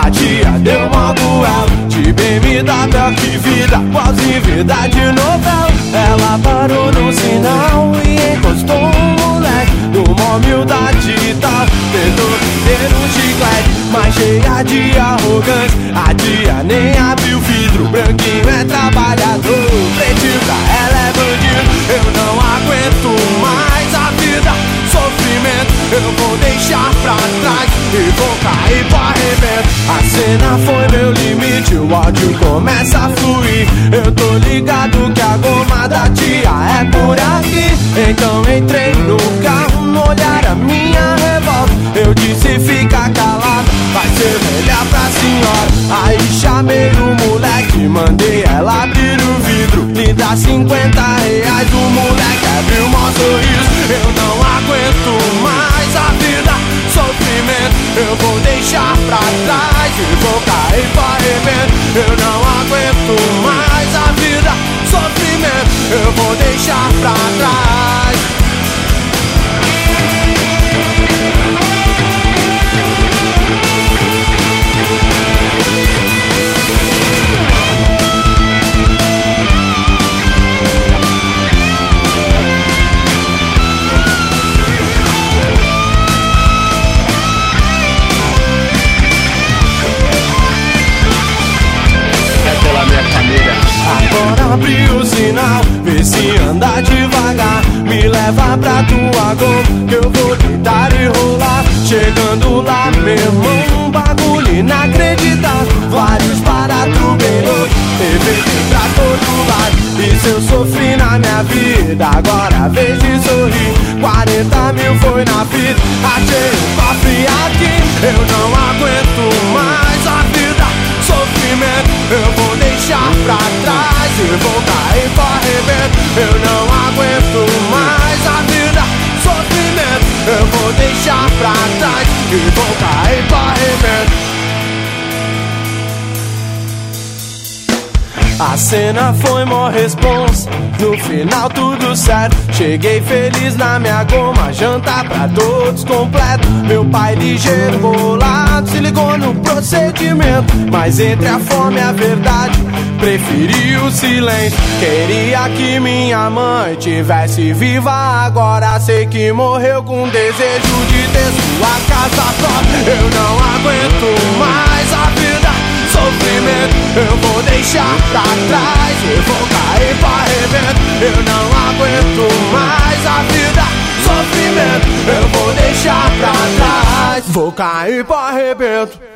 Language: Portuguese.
A tia deu uma duelo de BMW, que vida, quase vida de novela. Ela parou no sinal e encostou um moleque numa humildade e tal. Tentou ter um chiclete, mas cheia de arrogância. A tia nem abriu o vidro, branquinho é trabalhador, pretinho pra ela é bandido. Eu não aguento mais a vida, sofrimento eu vou deixar pra trás e vou cair pro arrebento. A cena foi meu limite, o ódio começa a fluir. Eu tô ligado que a goma da tia é por aqui. Então entrei no carro, no olhar a minha revolta. Eu disse fica calado, vai ser melhor pra senhora. Aí chamei o moleque, mandei ela abrir o vidro. Me dá 50 reais, o moleque abriu um sorriso. Eu não aguento mais a vida, sofrimento eu vou deixar pra trás e vou cair pro arrebento. Eu não aguento mais a vida, sofrimento eu vou deixar pra trás. Agora abri o sinal, vê se anda devagar. Me leva pra tua gol, que eu vou deitar e rolar. Chegando lá, meu irmão, um bagulho inacreditável. Vários baratos bem loucos, TV pra todo lado. Isso eu sofri na minha vida, agora a vez de sorrir. 40 mil foi na fita, achei um cofre aqui. Eu não aguento mais a vida, sofrimento eu vou deixar pra trás e vou cair pro arrebento. Eu não aguento mais a vida, sofrimento eu vou deixar pra trás e vou cair pro arrebento. A cena foi mó responsa, no final tudo certo. Cheguei feliz na minha goma, jantar pra todos completo. Meu pai ligeiro, bolado, se ligou no procedimento. Mas entre a fome e a verdade, preferi o silêncio. Queria que minha mãe tivesse viva, agora sei que morreu com desejo de ter sua casa própria. Eu não aguento mais a vida, sofrimento eu vou deixar pra trás e vou cair pro arrebento. Eu não aguento mais a vida, sofrimento eu vou deixar pra trás, vou cair pro arrebento.